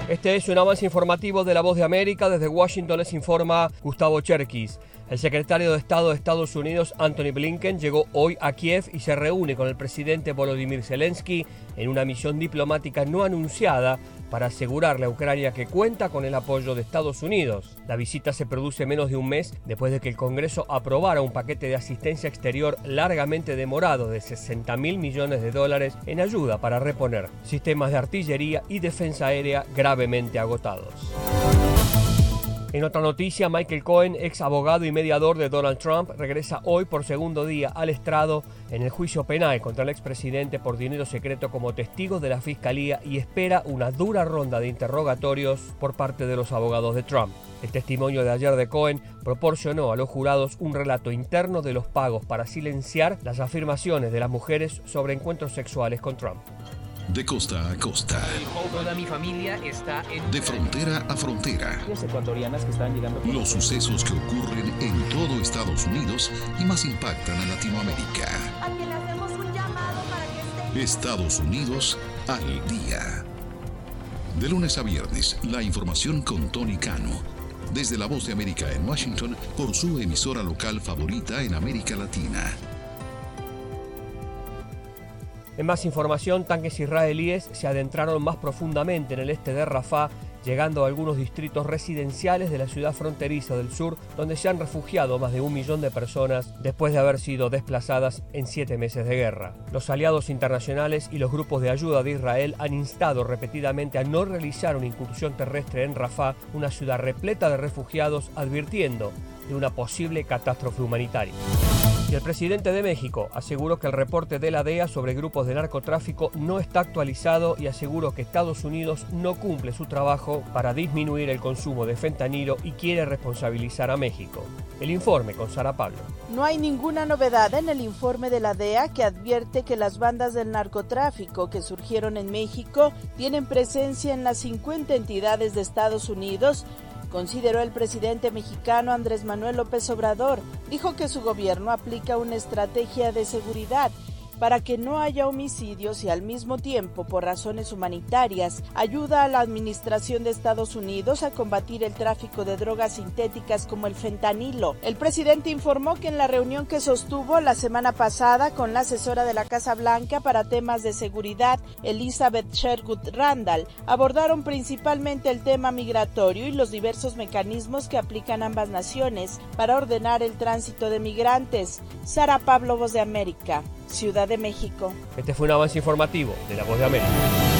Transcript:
Este es un avance informativo de La Voz de América. Desde Washington les informa Gustavo Cherkis. El secretario de Estado de Estados Unidos, Antony Blinken, llegó hoy a Kiev y se reúne con el presidente Volodymyr Zelensky en una misión diplomática no anunciada para asegurarle a Ucrania que cuenta con el apoyo de Estados Unidos. La visita se produce menos de un mes después de que el Congreso aprobara un paquete de asistencia exterior largamente demorado de $60.000 millones en ayuda para reponer sistemas de artillería y defensa aérea gravemente agotados. En otra noticia, Michael Cohen, ex abogado y mediador de Donald Trump, regresa hoy por segundo día al estrado en el juicio penal contra el expresidente por dinero secreto como testigo de la Fiscalía y espera una dura ronda de interrogatorios por parte de los abogados de Trump. El testimonio de ayer de Cohen proporcionó a los jurados un relato interno de los pagos para silenciar las afirmaciones de las mujeres sobre encuentros sexuales con Trump. De costa a costa. Toda mi familia está en... De frontera a frontera. Ecuatorianas que están llegando... Los sucesos que ocurren en todo Estados Unidos y más impactan a Latinoamérica. A quien le hacemos un llamado para que esté... Estados Unidos al día. De lunes a viernes, la información con Tony Cano. Desde La Voz de América en Washington, por su emisora local favorita en América Latina. En más información, tanques israelíes se adentraron más profundamente en el este de Rafah, llegando a algunos distritos residenciales de la ciudad fronteriza del sur, donde se han refugiado más de 1 millón de personas después de haber sido desplazadas en 7 meses de guerra. Los aliados internacionales y los grupos de ayuda de Israel han instado repetidamente a no realizar una incursión terrestre en Rafah, una ciudad repleta de refugiados, advirtiendo de una posible catástrofe humanitaria. Y el presidente de México aseguró que el reporte de la DEA sobre grupos de narcotráfico no está actualizado y aseguró que Estados Unidos no cumple su trabajo para disminuir el consumo de fentanilo y quiere responsabilizar a México. El informe con Sara Pablo. No hay ninguna novedad en el informe de la DEA que advierte que las bandas del narcotráfico que surgieron en México tienen presencia en las 50 entidades de Estados Unidos, consideró el presidente mexicano Andrés Manuel López Obrador. Dijo que su gobierno aplica una estrategia de seguridad para que no haya homicidios y al mismo tiempo, por razones humanitarias, ayuda a la administración de Estados Unidos a combatir el tráfico de drogas sintéticas como el fentanilo. El presidente informó que en la reunión que sostuvo la semana pasada con la asesora de la Casa Blanca para temas de seguridad, Elizabeth Sherwood Randall, abordaron principalmente el tema migratorio y los diversos mecanismos que aplican ambas naciones para ordenar el tránsito de migrantes. Sara Pablo, Voz de América, Ciudad de México. Este fue un avance informativo de La Voz de América.